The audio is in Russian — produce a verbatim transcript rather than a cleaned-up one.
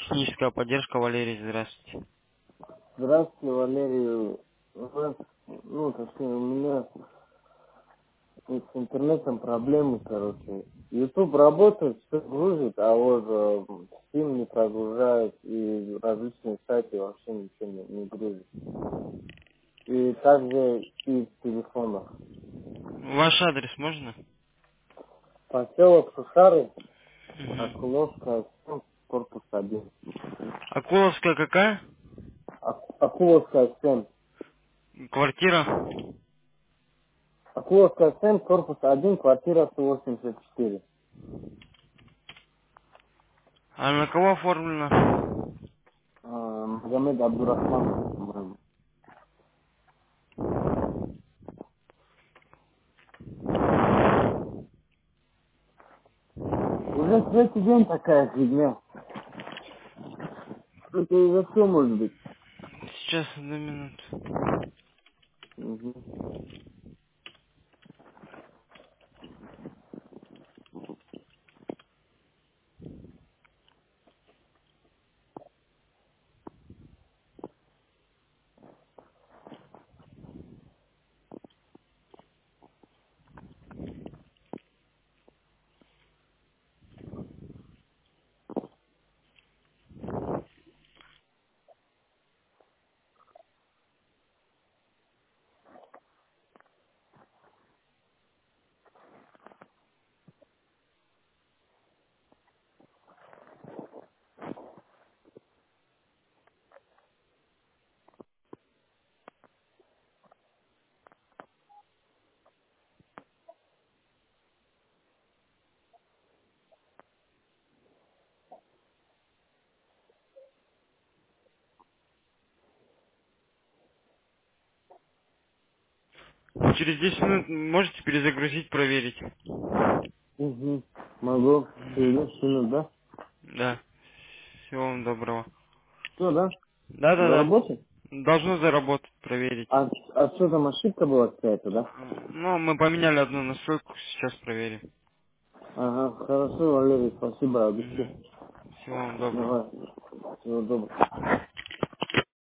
Техническая поддержка, Валерий, здравствуйте. Здравствуйте, Валерий. У нас, ну, точнее, у меня с интернетом проблемы, короче. YouTube работает, все грузит, а вот э, Steam не прогружает, и различные сайты вообще ничего не, не грузит. И также и в телефонах. Ваш адрес можно? Поселок Сухары, Мгм. Акуловская, семь, корпус один. Акуловская какая? Ак- Акуловская семь. Квартира? Акуловская семь, корпус один, квартира сто восемьдесят четыре. А на кого оформлена? Э, Магомед Абдурахманов, по-моему. Уже третий день такая фигня. Это из-за что может быть? Сейчас, одну минуту. Мгм. Через десять минут можете перезагрузить, проверить? Угу. Могу. Через Мгм. десять минут, да? Да. Всего вам доброго. Все, да? Да-да-да. Заработать? Должно заработать, проверить. А, а что там ошибка была какая-то, да? Ну, мы поменяли одну настройку, сейчас проверим. Ага, хорошо, Валерий, спасибо, обещаю. Мгм. Всего вам доброго. Давай. Всего доброго.